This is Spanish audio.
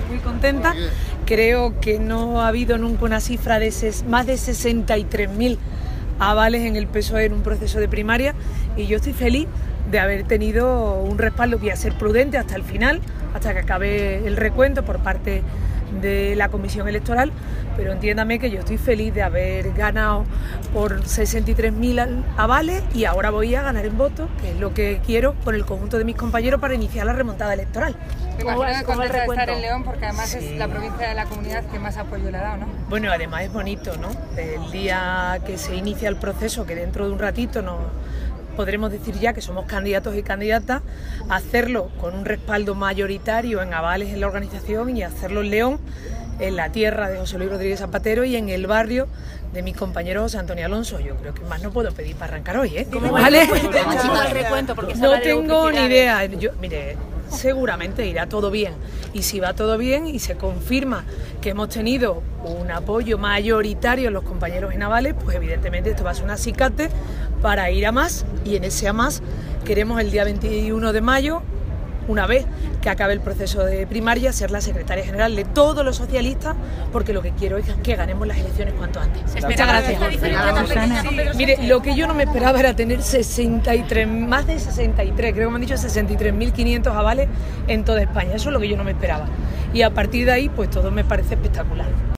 muy contenta. Creo que no ha habido nunca una cifra de más de 63.000 avales en el PSOE en un proceso de primaria, y yo estoy feliz de haber tenido un respaldo. Voy a ser prudente hasta el final, hasta que acabe el recuento por parte de la Comisión Electoral, pero entiéndame que yo estoy feliz de haber ganado por 63.000 avales, y ahora voy a ganar en votos, que es lo que quiero con el conjunto de mis compañeros para iniciar la remontada electoral. Me imagino que contenta de estar en León, porque además sí, es la provincia de la comunidad que más apoyo le ha dado, ¿no? Bueno, además es bonito, ¿no? El día que se inicia el proceso, que dentro de un ratito nos podremos decir ya que somos candidatos y candidatas, hacerlo con un respaldo mayoritario en avales en la organización, y hacerlo en León, en la tierra de José Luis Rodríguez Zapatero y en el barrio de mi compañero José Antonio Alonso. Yo creo que más no puedo pedir para arrancar hoy, ¿eh? ¿Vale? No tengo ni idea. Mire, seguramente irá todo bien, y si va todo bien y se confirma que hemos tenido un apoyo mayoritario en los compañeros en avales, pues evidentemente esto va a ser un acicate para ir a más, y en ese a más queremos el día 21 de mayo, una vez que acabe el proceso de primaria, ser la secretaria general de todos los socialistas, porque lo que quiero es que ganemos las elecciones cuanto antes. Muchas gracias. Mire, lo que yo no me esperaba era tener 63, más de 63, creo que me han dicho 63.500 avales en toda España. Eso es lo que yo no me esperaba. Y a partir de ahí, pues todo me parece espectacular.